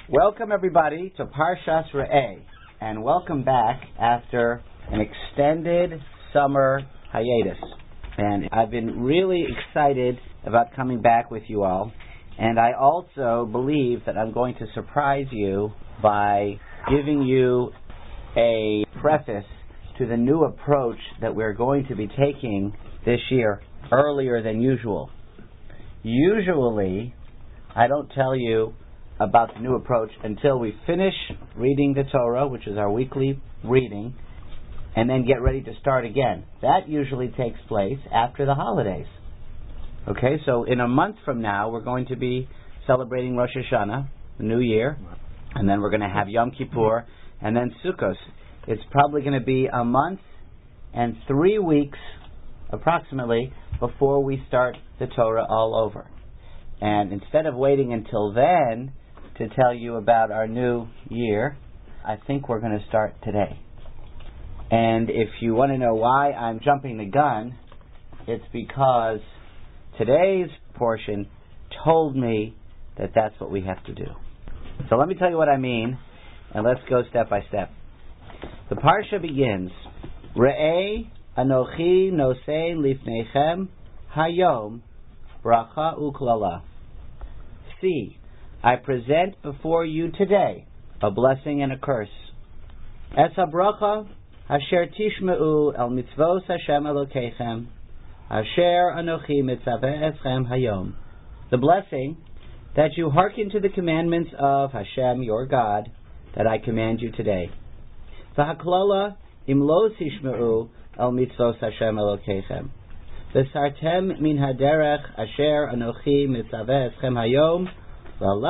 Welcome everybody to Parshas Re'eh, and welcome back after an extended summer hiatus. And I've been really excited about coming back with you all, and I also believe that I'm going to surprise you by giving you a preface to the new approach that we're going to be taking this year earlier than usual. Usually, I don't tell you about the new approach until we finish reading the Torah, which is our weekly reading, and then get ready to start again. That usually takes place after the holidays. Okay, so in a month from now, we're going to be celebrating Rosh Hashanah, the New Year, and then we're going to have Yom Kippur, and then Sukkot. It's probably going to be a month and 3 weeks, approximately, before we start the Torah all over. And instead of waiting until then to tell you about our new year, I think we're going to start today. And if you want to know why I'm jumping the gun, it's because today's portion told me that that's what we have to do. So let me tell you what I mean, and let's go step by step. The Parsha begins, Re'eh Anochi Nosei Lifneichem Hayom Bracha Uklala. See, I present before you today a blessing and a curse. Es habracha asher tishmeu el mitzvos Hashem Elokeichem asher anochi mitzaveh eschem hayom. The blessing, that you hearken to the commandments of Hashem your God, that I command you today. V'haklala im lo tishmeu el mitzvos Hashem Elokeichem v'sartem min haderech asher anochi mitzaveh eschem hayom. And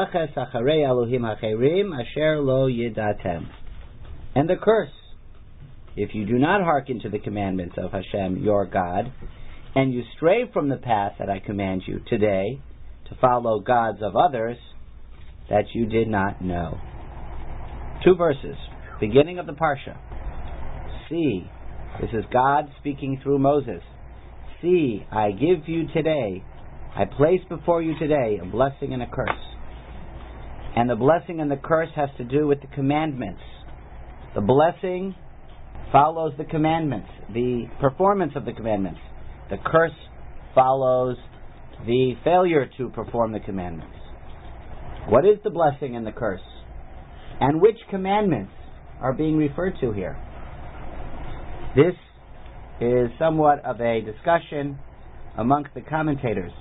the curse, if you do not hearken to the commandments of Hashem your God, and you stray from the path that I command you today to follow gods of others that you did not know. 2 verses, beginning of the Parsha. See, this is God speaking through Moses. See, I give you today, I place before you today a blessing and a curse. And the blessing and the curse has to do with the commandments. The blessing follows the commandments, the performance of the commandments. The curse follows the failure to perform the commandments. What is the blessing and the curse? And which commandments are being referred to here? This is somewhat of a discussion amongst the commentators.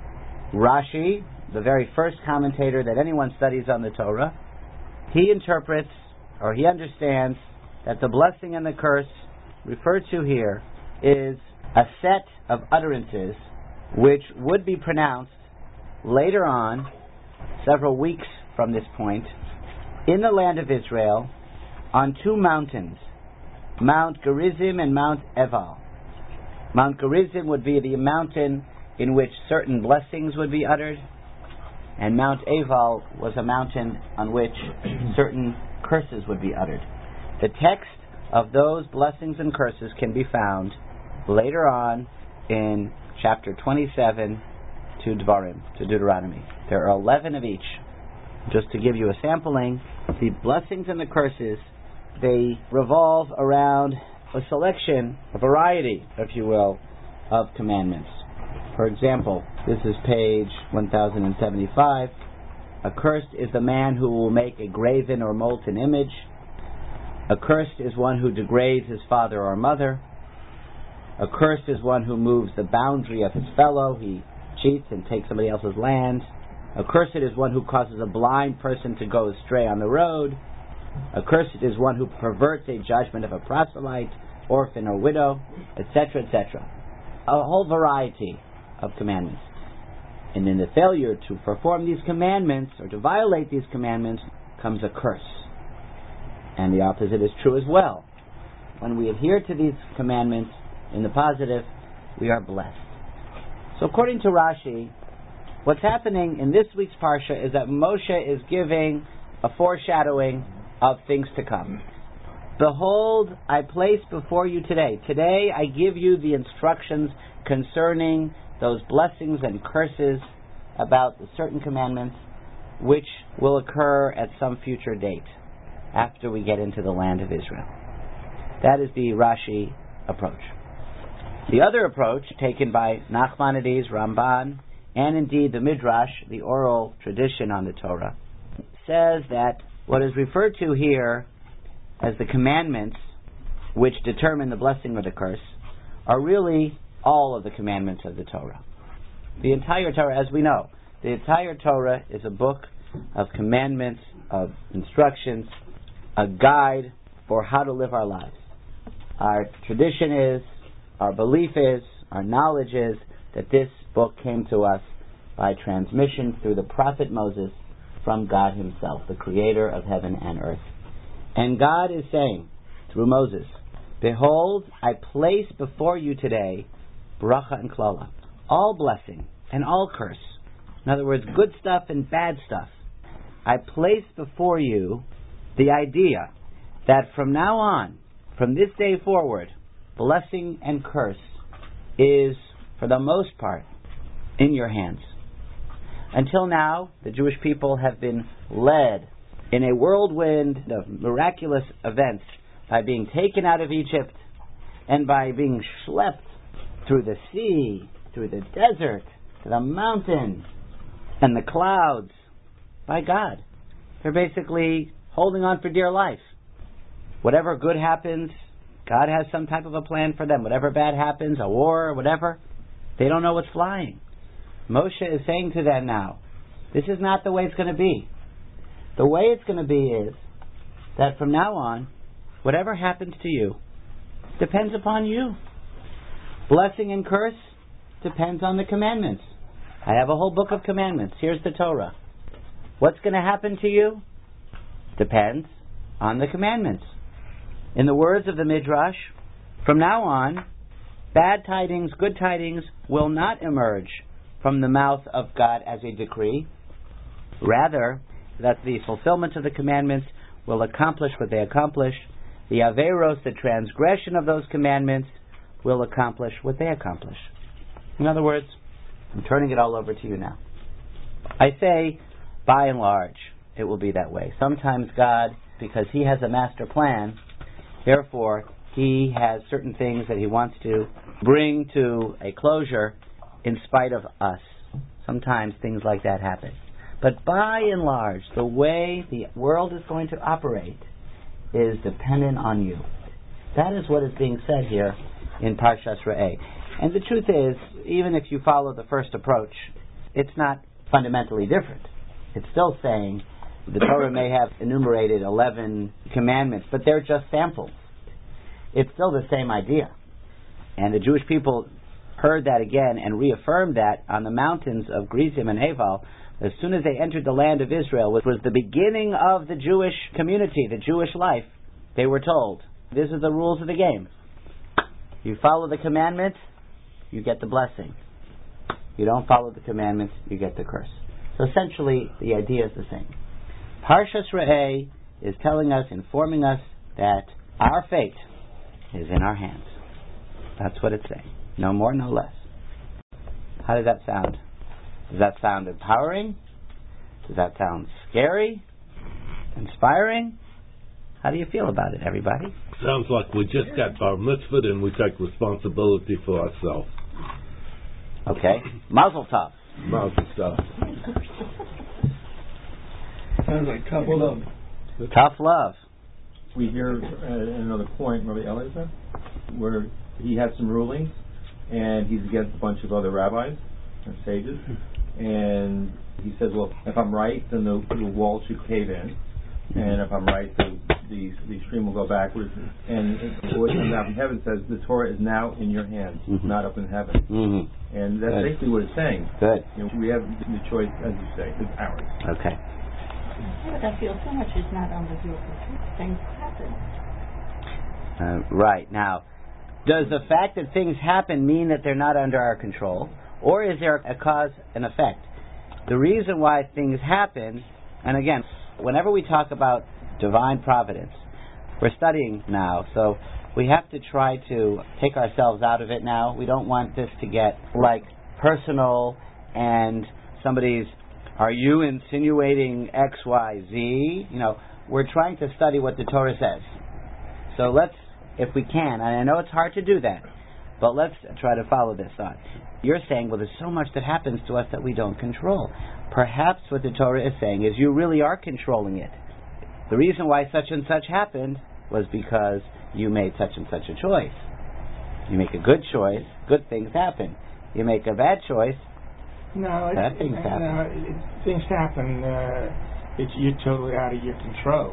Rashi, the very first commentator that anyone studies on the Torah, he interprets, or he understands, that the blessing and the curse referred to here is a set of utterances which would be pronounced later on, several weeks from this point, in the land of Israel, on 2 mountains, Mount Gerizim and Mount Ebal. Mount Gerizim would be the mountain in which certain blessings would be uttered, and Mount Ebal was a mountain on which certain curses would be uttered. The text of those blessings and curses can be found later on in chapter 27 to Devarim, to Deuteronomy. There are 11 of each. Just to give you a sampling, the blessings and the curses, they revolve around a selection, a variety, if you will, of commandments. For example, this is page 1075. Accursed is the man who will make a graven or molten image. Accursed is one who degrades his father or mother. Accursed is one who moves the boundary of his fellow. He cheats and takes somebody else's land. Accursed is one who causes a blind person to go astray on the road. Accursed is one who perverts a judgment of a proselyte, orphan or widow, etc., etc. A whole variety of commandments. And in the failure to perform these commandments, or to violate these commandments, comes a curse. And the opposite is true as well. When we adhere to these commandments in the positive, we are blessed. So according to Rashi, what's happening in this week's Parsha is that Moshe is giving a foreshadowing of things to come. Behold, I place before you today. Today I give you the instructions concerning those blessings and curses about the certain commandments. which will occur at some future date, after we get into the land of Israel. That is the Rashi approach. The other approach, taken by Nachmanides, Ramban, and indeed the Midrash, the oral tradition on the Torah, says that what is referred to here as the commandments which determine the blessing or the curse are really all of the commandments of the Torah. The entire Torah, as we know, the entire Torah is a book of commandments, of instructions, a guide for how to live our lives. Our tradition is, our belief is, our knowledge is that this book came to us by transmission through the prophet Moses from God himself, the creator of heaven and earth. And God is saying through Moses, "Behold, I place before you today bracha and klala, all blessing and all curse." In other words, good stuff and bad stuff. I place before you the idea that from now on, from this day forward, blessing and curse is, for the most part, in your hands. Until now, the Jewish people have been led in a whirlwind of miraculous events by being taken out of Egypt and by being schlepped through the sea, through the desert, to the mountain, and the clouds by God. They're basically holding on for dear life. Whatever good happens, God has some type of a plan for them. Whatever bad happens, a war or whatever, they don't know what's flying. Moshe is saying to them now, this is not the way it's going to be. The way it's going to be is that from now on, whatever happens to you depends upon you. Blessing and curse depends on the commandments. I have a whole book of commandments. Here's the Torah. What's going to happen to you depends on the commandments. In the words of the Midrash, from now on, bad tidings, good tidings will not emerge from the mouth of God as a decree. Rather, that the fulfillment of the commandments will accomplish what they accomplish. The Averos, the transgression of those commandments, will accomplish what they accomplish. In other words, I'm turning it all over to you now. I say, by and large, it will be that way. Sometimes God, because He has a master plan, therefore He has certain things that He wants to bring to a closure in spite of us. Sometimes things like that happen. But by and large, the way the world is going to operate is dependent on you. That is what is being said here in Parshas Re'eh. And the truth is, even if you follow the first approach, it's not fundamentally different. It's still saying the Torah may have enumerated 11 commandments, but they're just samples. It's still the same idea. And the Jewish people heard that again and reaffirmed that on the mountains of Gerizim and Eval. As soon as they entered the land of Israel, which was the beginning of the Jewish community, the Jewish life, they were told, these are the rules of the game. You follow the commandments, you get the blessing. You don't follow the commandments, you get the curse. So essentially, the idea is the same. Parshas Re'eh is telling us, informing us that our fate is in our hands. That's what it's saying. No more, no less. How does that sound? Does that sound empowering? Does that sound scary? Inspiring? How do you feel about it, everybody? Sounds like we just got bar mitzvah and we take responsibility for ourselves. Okay. Mazel tov. Mazel tov. Sounds like tough love. Tough love. We hear another point, Rabbi Eliezer, where he has some rulings, and he's against a bunch of other rabbis and sages, and he says, well, if I'm right, then the wall should cave in, and if I'm right, the stream will go backwards. And what comes out from heaven says the Torah is now in your hands, not up in heaven. And that's basically what it's saying. Good. We have the choice, as you say, it's ours. Okay. But I feel so much is not under your control. Things happen. Right. Now, does the fact that things happen mean that they're not under our control? Or is there a cause and effect? The reason why things happen, and again, whenever we talk about divine providence, we're studying now, so we have to try to take ourselves out of it now. We don't want this to get like personal and somebody's Are you insinuating X, Y, Z? We're trying to study what the Torah says. So let's, if we can, and I know it's hard to do that, but let's try to follow this on. You're saying, well, there's so much that happens to us that we don't control. Perhaps what the Torah is saying is you really are controlling it. The reason why such and such happened was because you made such and such a choice. You make a good choice, good things happen. You make a bad choice, bad things happen. Things happen. You're totally out of your control.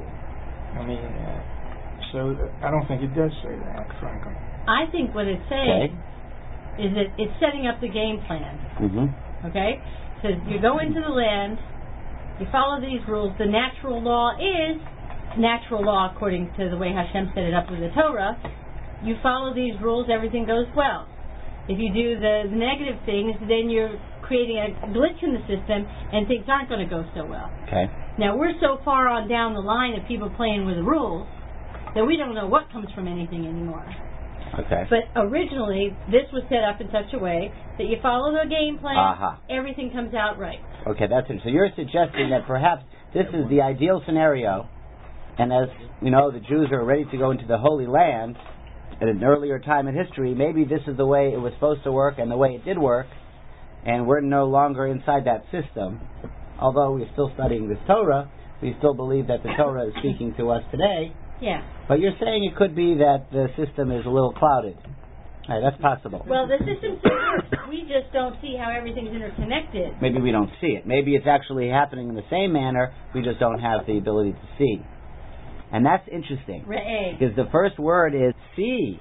So I don't think it does say that, frankly. I think what it's saying is that it's setting up the game plan. Mm-hmm. Okay? So you go into the land, you follow these rules. The natural law is natural law according to the way Hashem set it up with the Torah. You follow these rules, everything goes well. If you do the negative things, then you're creating a glitch in the system and things aren't going to go so well. Okay. Now we're so far on down the line of people playing with the rules that we don't know what comes from anything anymore. Okay. But originally, this was set up in such a way that you follow the game plan, everything comes out right. Okay, that's it. So you're suggesting that perhaps this is the ideal scenario, and as we know, the Jews are ready to go into the Holy Land at an earlier time in history. Maybe this is the way it was supposed to work and the way it did work, and we're no longer inside that system. Although we're still studying this Torah, we still believe that the Torah is speaking to us today. Yeah. But you're saying it could be that the system is a little clouded. All right, that's possible. Well, the system still works. We just don't see how everything's interconnected. Maybe we don't see it. Maybe it's actually happening in the same manner. We just don't have the ability to see. And that's interesting. Re'eh. Because the first word is see.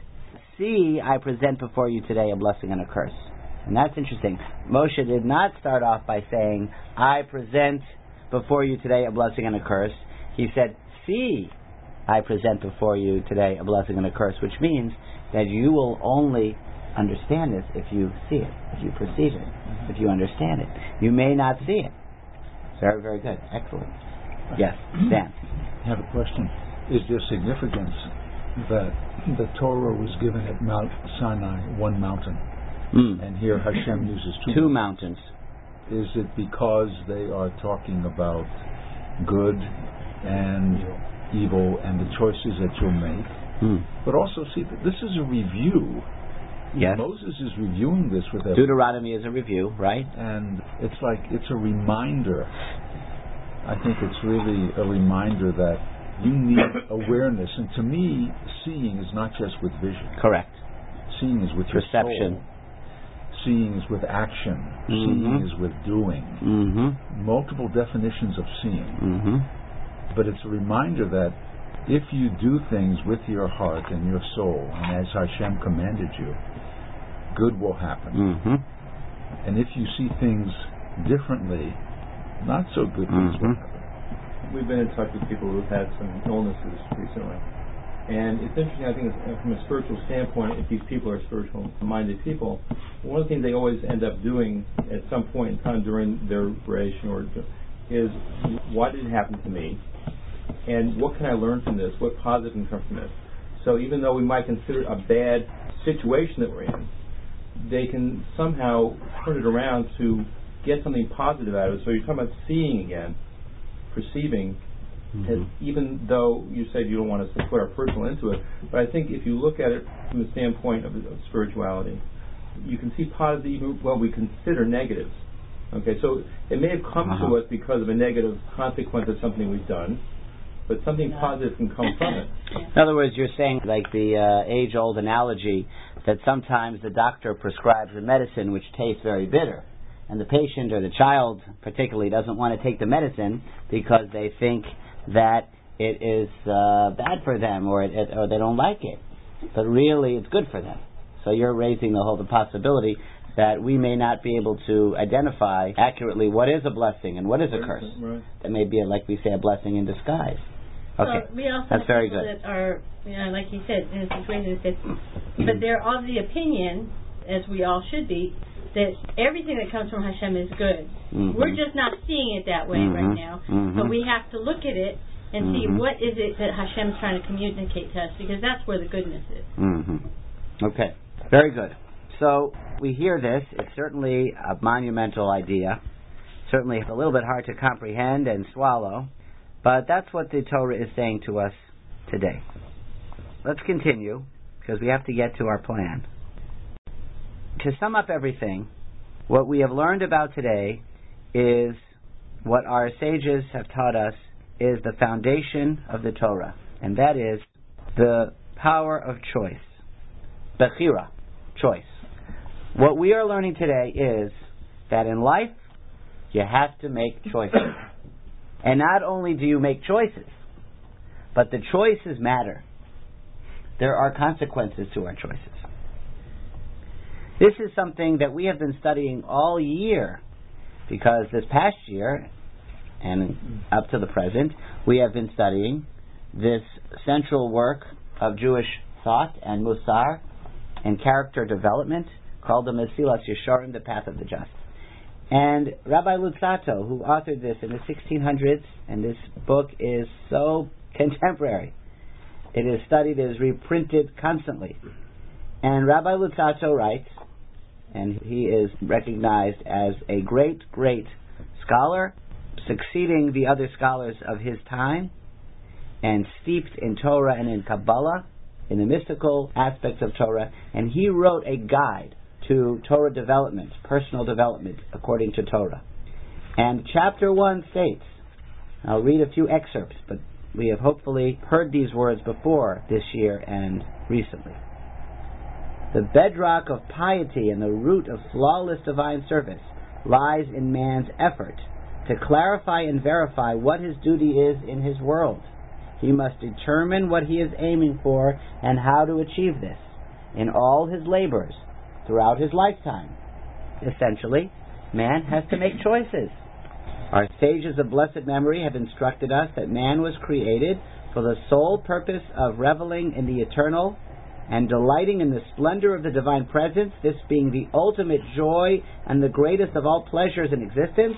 See, I present before you today a blessing and a curse. And that's interesting. Moshe did not start off by saying, I present before you today a blessing and a curse. He said, see, I present before you today a blessing and a curse, which means that you will only understand this if you see it, if you perceive it, if you understand it. You may not see it. Very, very good. Excellent. Yes, Dan. I have a question. Is there significance that the Torah was given at Mount Sinai, one mountain, and here Hashem uses two mountains? Is it because they are talking about good and evil and the choices that you'll make? But also, see, this is a review. Yes. Moses is reviewing this with everyone. Deuteronomy is a review, right? And it's like, it's a reminder. I think it's really a reminder that you need awareness. And to me, seeing is not just with vision. Correct. Seeing is with perception. Your soul. Seeing is with action. Seeing is with doing. Multiple definitions of seeing. But it's a reminder that if you do things with your heart and your soul, and as Hashem commanded you, good will happen. And if you see things differently, not so good things will happen. We've been in touch with people who've had some illnesses recently. And it's interesting, I think, from a spiritual standpoint, if these people are spiritual-minded people, one of the things they always end up doing at some point in time during their operation is, why did it happen to me? And what can I learn from this? What positive can come from this? So even though we might consider it a bad situation that we're in, they can somehow turn it around to get something positive out of it. So you're talking about seeing again, perceiving, even though you said you don't want us to put our personal into it, but I think if you look at it from the standpoint of spirituality, you can see positive even what we consider negatives. Okay, so it may have come to us because of a negative consequence of something we've done, but something positive can come from it. In other words, you're saying, like the age-old analogy, that sometimes the doctor prescribes a medicine which tastes very bitter, and the patient or the child particularly doesn't want to take the medicine because they think that it is bad for them or they don't like it. But really it's good for them. So you're raising the possibility that we may not be able to identify accurately what is a blessing and what is a curse. Right. That may be, like we say, a blessing in disguise. Okay, we also that's have very people good. that are, like you said, in a situation but they're of the opinion, as we all should be, that everything that comes from Hashem is good. We're just not seeing it that way right now. But we have to look at it and see what is it that Hashem's trying to communicate to us, because that's where the goodness is. Okay, very good. So we hear this. It's certainly a monumental idea. certainly a little bit hard to comprehend and swallow, but that's what the Torah is saying to us today. Let's continue, because we have to get to our plan. To sum up everything, what we have learned about today is what our sages have taught us is the foundation of the Torah, and that is the power of choice. Bechira, choice. What we are learning today is that in life, you have to make choices. And not only do you make choices, but the choices matter. There are consequences to our choices. This is something that we have been studying all year, because this past year, and up to the present, we have been studying this central work of Jewish thought and Musar and character development called the Mesilas Yesharim, the Path of the Just. And Rabbi Luzzatto, who authored this in the 1600s, and this book is so contemporary. It is studied, it is reprinted constantly. And Rabbi Luzzatto writes, and he is recognized as a great, great scholar, succeeding the other scholars of his time, and steeped in Torah and in Kabbalah, in the mystical aspects of Torah, and he wrote a guide to Torah development, personal development, according to Torah. And chapter 1 states, I'll read a few excerpts, but we have hopefully heard these words before this year and recently. The bedrock of piety and the root of flawless divine service lies in man's effort to clarify and verify what his duty is in his world. He must determine what he is aiming for and how to achieve this in all his labors throughout his lifetime. Essentially, man has to make choices. Our sages of blessed memory have instructed us that man was created for the sole purpose of reveling in the eternal and delighting in the splendor of the divine presence, this being the ultimate joy and the greatest of all pleasures in existence.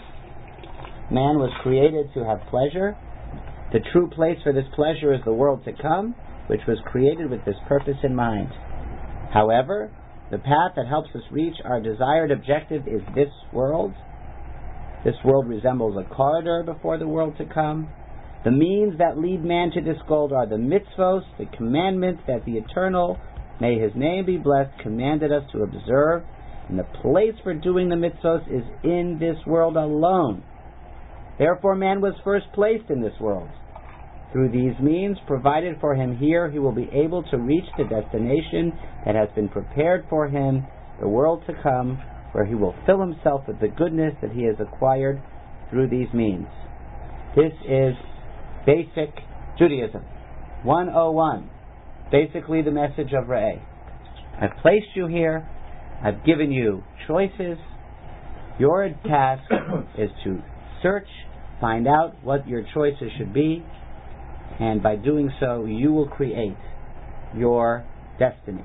Man was created to have pleasure. The true place for this pleasure is the world to come, which was created with this purpose in mind. However, the path that helps us reach our desired objective is this world. This world resembles a corridor before the world to come. The means that lead man to this goal are the mitzvos, the commandments that the Eternal, may His name be blessed, commanded us to observe. And the place for doing the mitzvos is in this world alone. Therefore man was first placed in this world. Through these means provided for him here, he will be able to reach the destination that has been prepared for him, the world to come, where he will fill himself with the goodness that he has acquired through these means. This is basic Judaism. 101. Basically the message of Re'eh. I've placed you here. I've given you choices. Your task is to search, find out what your choices should be, and by doing so, you will create your destiny.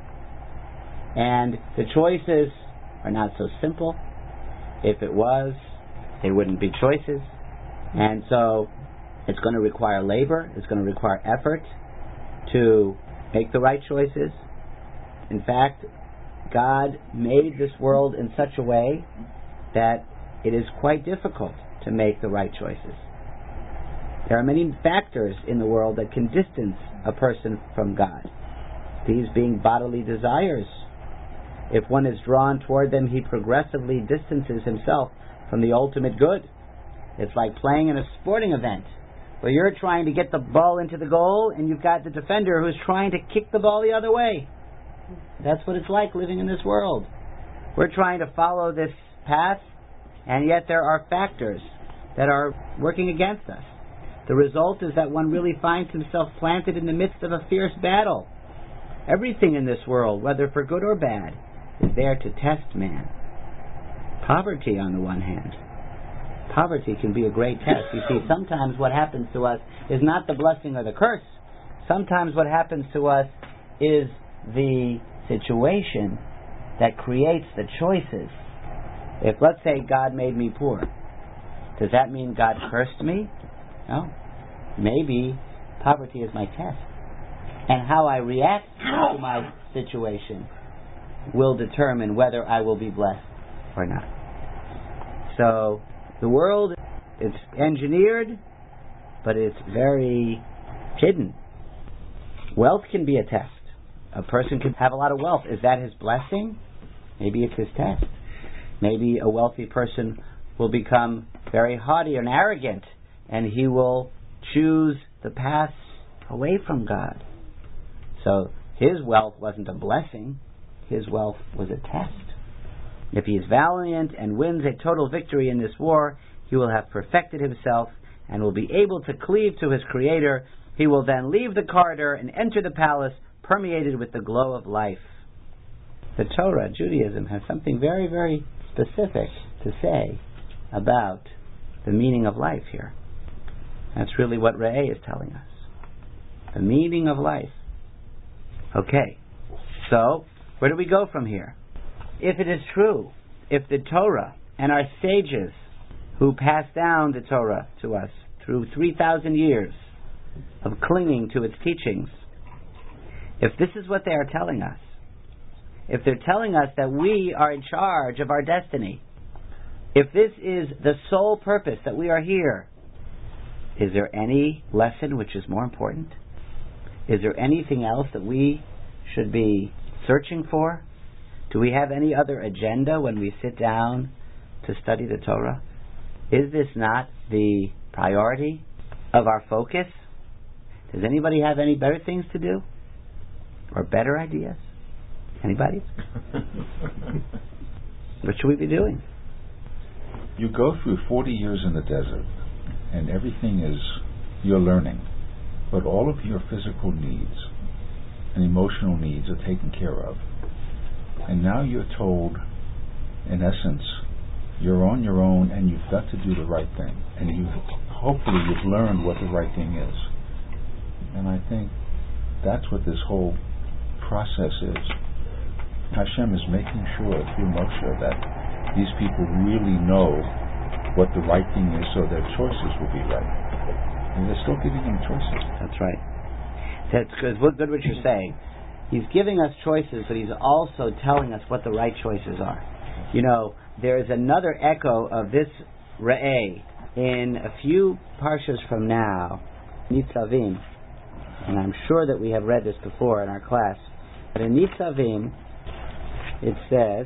And the choices are not so simple. If it was, they wouldn't be choices. And so, it's going to require labor, it's going to require effort to make the right choices. In fact, God made this world in such a way that it is quite difficult to make the right choices. There are many factors in the world that can distance a person from God. These being bodily desires. If one is drawn toward them, he progressively distances himself from the ultimate good. It's like playing in a sporting event where you're trying to get the ball into the goal and you've got the defender who's trying to kick the ball the other way. That's what it's like living in this world. We're trying to follow this path, and yet there are factors that are working against us. The result is that one really finds himself planted in the midst of a fierce battle. Everything in this world, whether for good or bad, is there to test man. Poverty, on the one hand. Poverty can be a great test. You see, sometimes what happens to us is not the blessing or the curse. Sometimes what happens to us is the situation that creates the choices. If, let's say, God made me poor, does that mean God cursed me? No. Maybe poverty is my test. And how I react to my situation will determine whether I will be blessed or not. So, The world, it's engineered, but it's very hidden. Wealth can be a test. A person can have a lot of wealth. Is that his blessing? Maybe it's his test. Maybe a wealthy person will become very haughty and arrogant, and he will choose the path away from God. So his wealth wasn't a blessing. His wealth was a test. If he is valiant and wins a total victory in this war, he will have perfected himself and will be able to cleave to his Creator. He will then leave the corridor and enter the palace permeated with the glow of life. The Torah, Judaism, has something very, very specific to say about the meaning of life here. That's really what Re'eh is telling us. The meaning of life. Okay, so where do we go from here? If it is true, if the Torah and our sages who passed down the Torah to us through 3,000 years of clinging to its teachings, if this is what they are telling us, if they're telling us that we are in charge of our destiny, if this is the sole purpose that we are here, is there any lesson which is more important? Is there anything else that we should be searching for? Do we have any other agenda when we sit down to study the Torah? Is this not the priority of our focus? Does anybody have any better things to do? Or better ideas? Anybody? What should we be doing? You go through 40 years in the desert, and everything is you're learning. But all of your physical needs and emotional needs are taken care of. And now you're told, in essence, you're on your own and you've got to do the right thing. And hopefully you've learned what the right thing is. And I think that's what this whole process is. Hashem is making sure through Moshe that these people really know what the right thing is so their choices will be right. And they're still giving them choices. That's right. That's good what you're saying. He's giving us choices, but he's also telling us what the right choices are. You know, there is another echo of this Re'eh in a few parshas from now, Nitzavim, and I'm sure that we have read this before in our class. But in Nitzavim, it says,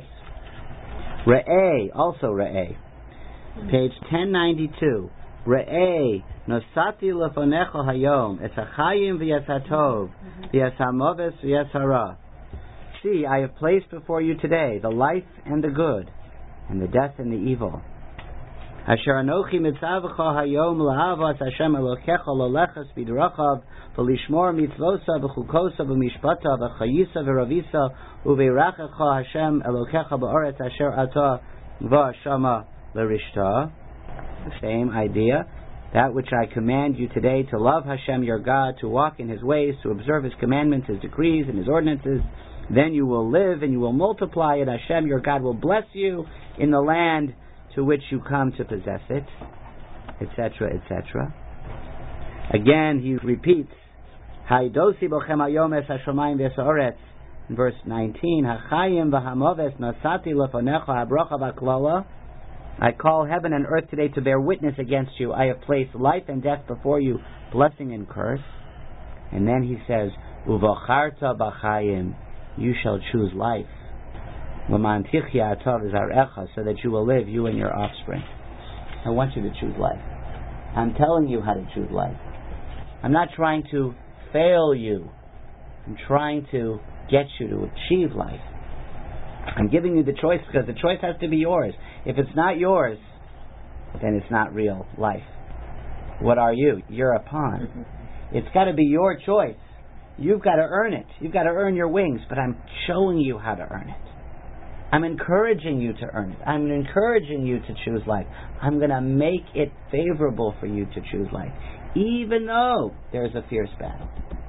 Re'eh, also Re'eh, page 1092, Re'eh, nosati lefonecho hayom, es hachayim v'yes hatov, v'yes hamoves v'yes hara. See, I have placed before you today the life and the good, and the death and the evil. Asher anochi mitzavcha hayom la'avas Hashem Elokecha lolechas b'drachav v'lishmor mitzvosa v'chukosa v'mishpata v'chayisa v'ravisa uveirachecha Hashem Elokecha ba'oretz asher ata v'ashama l'rishta. The same idea. That which I command you today, to love Hashem your God, to walk in His ways, to observe His commandments, His decrees, and His ordinances. Then you will live and you will multiply, and Hashem your God will bless you in the land to which you come to possess it, etc., etc. Again, he repeats, Haidosi bochem hayom es hashamayim v'esaoretz, in verse 19, Hachayim v'hamoves nasati lefonecha habrocha v'klala. I call heaven and earth today to bear witness against you. I have placed life and death before you, blessing and curse. And then he says, Uvocharta b'chayim, you shall choose life. L'man tichya atov zarecha, so that you will live, you and your offspring. I want you to choose life. I'm telling you how to choose life. I'm not trying to fail you. I'm trying to get you to achieve life. I'm giving you the choice because the choice has to be yours. If it's not yours, then it's not real life. What are you? You're a pawn. It's got to be your choice. You've got to earn it. You've got to earn your wings, but I'm showing you how to earn it. I'm encouraging you to earn it. I'm encouraging you to choose life. I'm going to make it favorable for you to choose life, even though there's a fierce battle.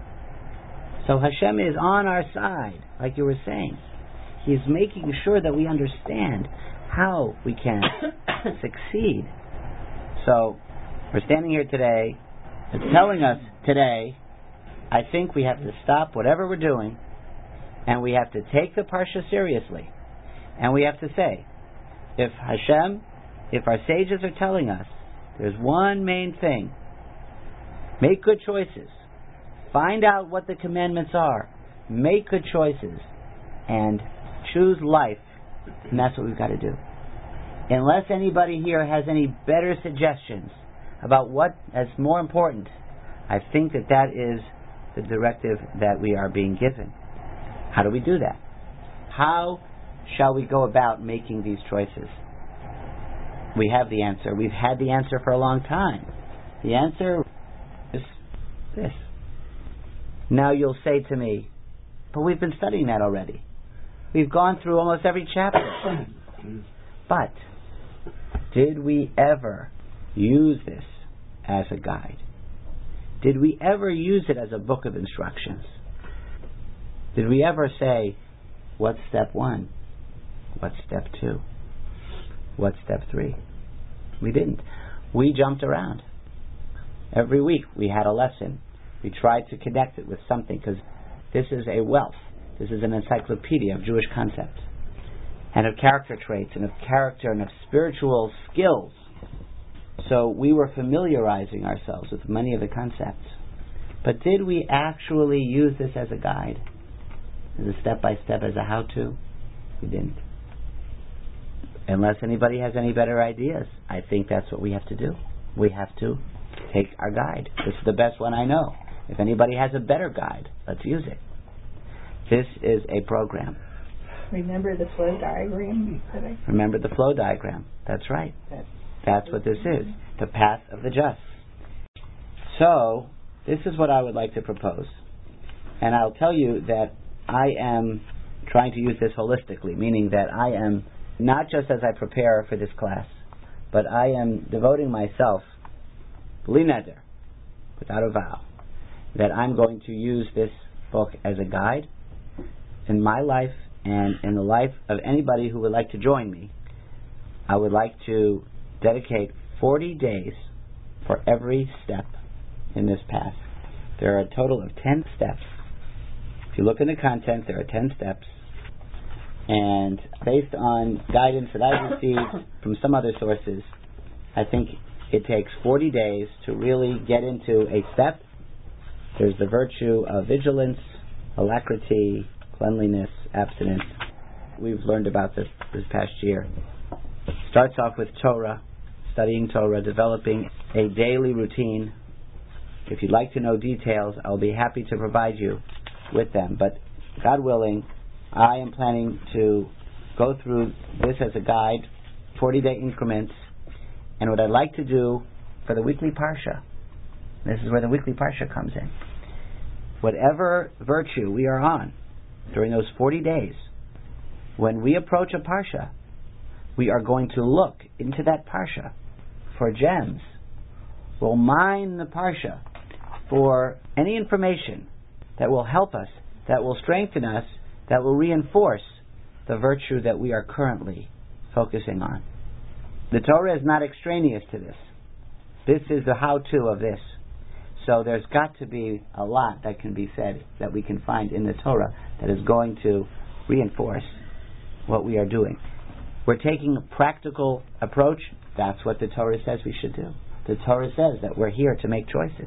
So Hashem is on our side, like you were saying. He's making sure that we understand how we can succeed. So, we're standing here today. It's telling us today, I think we have to stop whatever we're doing, and we have to take the Parsha seriously. And we have to say, if Hashem if our sages are telling us there's one main thing, make good choices, find out what the commandments are, make good choices, and choose life, and that's what we've got to do. Unless anybody here has any better suggestions about what is more important, I think that is the directive that we are being given. How do we do that? How shall we go about making these choices? We have the answer. We've had the answer for a long time. The answer is this. Now you'll say to me, but we've been studying that already. We've gone through almost every chapter. But did we ever use this as a guide? Did we ever use it as a book of instructions? Did we ever say, what's step 1? What's step 2? What's step 3? We didn't. We jumped around. Every week we had a lesson. We tried to connect it with something, because this is a wealth. This is an encyclopedia of Jewish concepts and of character traits and of character and of spiritual skills. So we were familiarizing ourselves with many of the concepts. But did we actually use this as a guide? As a step-by-step, as a how-to? We didn't. Unless anybody has any better ideas, I think that's what we have to do. We have to take our guide. This is the best one I know. If anybody has a better guide, let's use it. This is a program. Remember the flow diagram? Remember the flow diagram. That's right. That's what this is. The path of the just. So, this is what I would like to propose. And I'll tell you that I am trying to use this holistically, meaning that I am, not just as I prepare for this class, but I am devoting myself, bli neder, without a vow, that I'm going to use this book as a guide in my life and in the life of anybody who would like to join me. I would like to dedicate 40 days for every step in this path. There are a total of 10 steps. If you look in the content, there are 10 steps. And based on guidance that I've received from some other sources, I think it takes 40 days to really get into a step. There's the virtue of vigilance, alacrity, cleanliness, abstinence. We've learned about this past year. Starts off with Torah, studying Torah, developing a daily routine. If you'd like to know details, I'll be happy to provide you with them. But God willing, I am planning to go through this as a guide, 40-day increments. And what I'd like to do for the weekly Parsha, this is where the weekly Parsha comes in. Whatever virtue we are on during those 40 days, when we approach a Parsha, we are going to look into that Parsha for gems. We'll mine the Parsha for any information that will help us, that will strengthen us, that will reinforce the virtue that we are currently focusing on. The Torah is not extraneous to this. This is the how-to of this. So there's got to be a lot that can be said, that we can find in the Torah, that is going to reinforce what we are doing. We're taking a practical approach. That's what the Torah says we should do. The Torah says that we're here to make choices.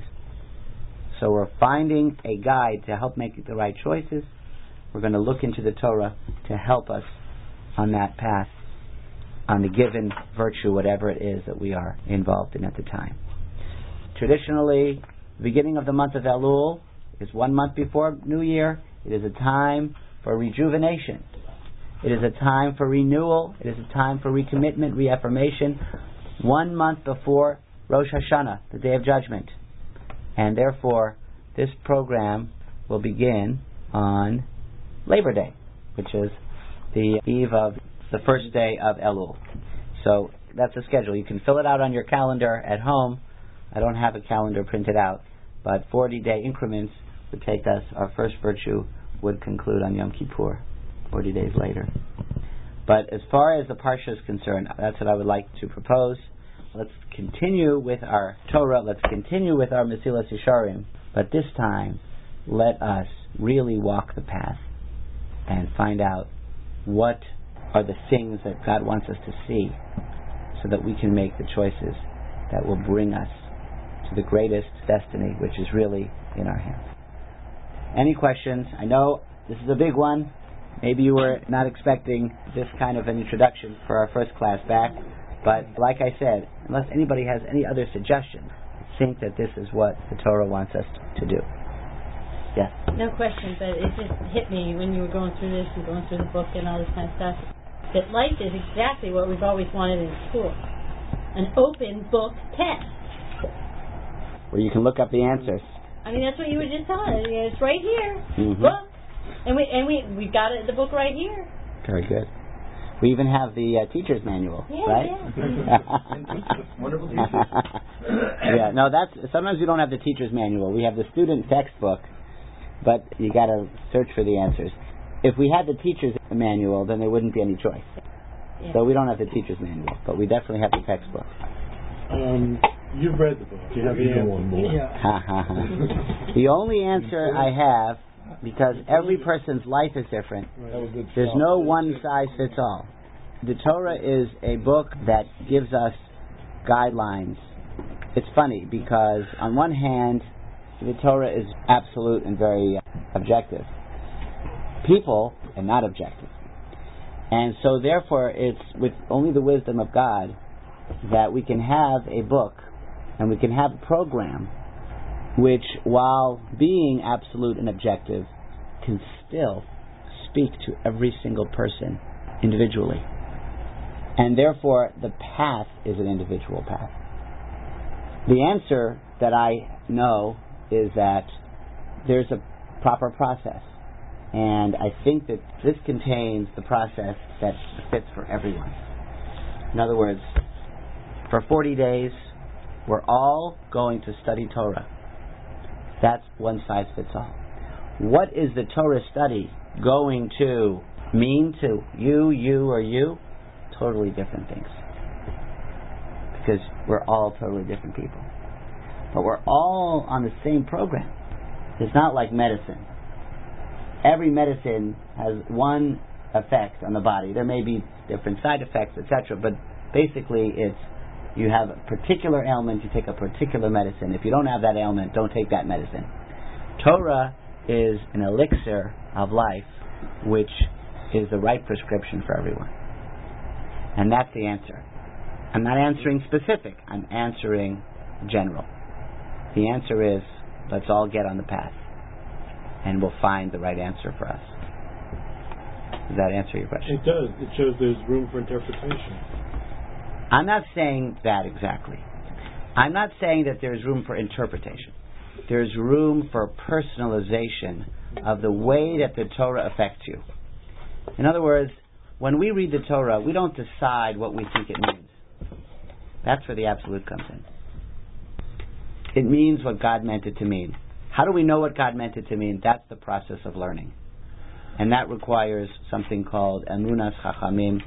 So we're finding a guide to help make the right choices. We're going to look into the Torah to help us on that path, on the given virtue, whatever it is that we are involved in at the time. Traditionally, the beginning of the month of Elul is 1 month before New Year. It is a time for rejuvenation. It is a time for renewal. It is a time for recommitment, reaffirmation. 1 month before Rosh Hashanah, the Day of Judgment. And therefore, this program will begin on Labor Day, which is the eve of the first day of Elul. So that's the schedule. You can fill it out on your calendar at home. I don't have a calendar printed out, but 40-day increments would take us. Our first virtue would conclude on Yom Kippur, 40 days later. But as far as the Parsha is concerned, that's what I would like to propose. Let's continue with our Torah. Let's continue with our Mesilas Yesharim. But this time, let us really walk the path and find out what are the things that God wants us to see, so that we can make the choices that will bring us to the greatest destiny, which is really in our hands. Any questions? I know this is a big one. Maybe you were not expecting this kind of an introduction for our first class back, but like I said, unless anybody has any other suggestions, I think that this is what the Torah wants us to do. Yes? No question, but it just hit me when you were going through this and going through the book and all this kind of stuff, that life is exactly what we've always wanted in school. An open book test. Where you can look up the answers. I mean, that's what you were just telling us. It's right here. Mm-hmm. Book. And we got it, the book right here. Very good. We even have the teacher's manual, right? Wonderful teachers. Yeah, no, sometimes we don't have the teacher's manual. We have the student textbook, but you got to search for the answers. If we had the teacher's manual, then there wouldn't be any choice. Yeah. So we don't have the teacher's manual, but we definitely have the textbook. You've read the book. You have the answer. Yeah. The only answer I have, because every person's life is different, there's no one size fits all. The Torah is a book that gives us guidelines. It's funny because on one hand, the Torah is absolute and very objective. People are not objective. And so therefore it's with only the wisdom of God that we can have a book and we can have a program which, while being absolute and objective, can still speak to every single person individually. And therefore the path is an individual path. The answer that I know is that there's a proper process. And I think that this contains the process that fits for everyone. In other words, for 40 days, we're all going to study Torah. That's one size fits all. What is the Torah study going to mean to you, or you? Totally different things. Because we're all totally different people. But we're all on the same program. It's not like medicine. Every medicine has one effect on the body. There may be different side effects, etc., but basically it's you have a particular ailment, you take a particular medicine. If you don't have that ailment, don't take that medicine. Torah is an elixir of life, which is the right prescription for everyone. And that's the answer. I'm not answering specific, I'm answering general. The answer is, let's all get on the path, and we'll find the right answer for us. Does that answer your question? It does. It shows there's room for interpretation. I'm not saying that exactly. I'm not saying that there's room for interpretation. There's room for personalization of the way that the Torah affects you. In other words, when we read the Torah, we don't decide what we think it means. That's where the absolute comes in. It means what God meant it to mean. How do we know what God meant it to mean? That's the process of learning. And that requires something called Emunas Chachamim,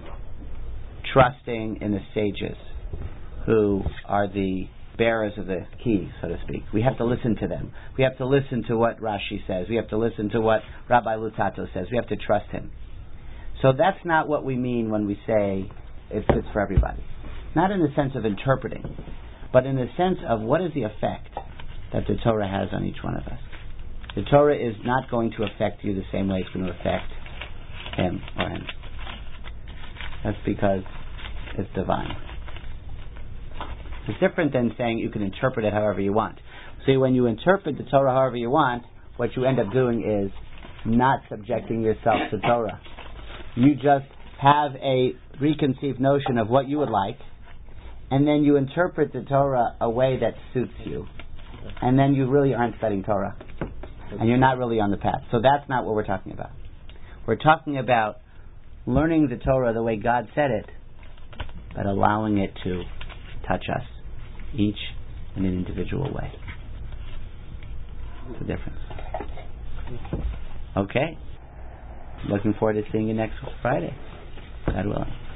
trusting in the sages who are the bearers of the key, so to speak. We have to listen to them. We have to listen to what Rashi says. We have to listen to what Rabbi Luzzatto says. We have to trust him. So that's not what we mean when we say it fits for everybody. Not in the sense of interpreting, but in the sense of what is the effect that the Torah has on each one of us. The Torah is not going to affect you the same way it's going to affect him or him. That's because it's divine. It's different than saying you can interpret it however you want. See, when you interpret the Torah however you want, what you end up doing is not subjecting yourself to Torah. You just have a preconceived notion of what you would like, and then you interpret the Torah a way that suits you. And then you really aren't studying Torah. And you're not really on the path. So that's not what we're talking about. We're talking about learning the Torah the way God said it, but allowing it to touch us, each in an individual way. It's a difference. Okay. Looking forward to seeing you next Friday, God willing.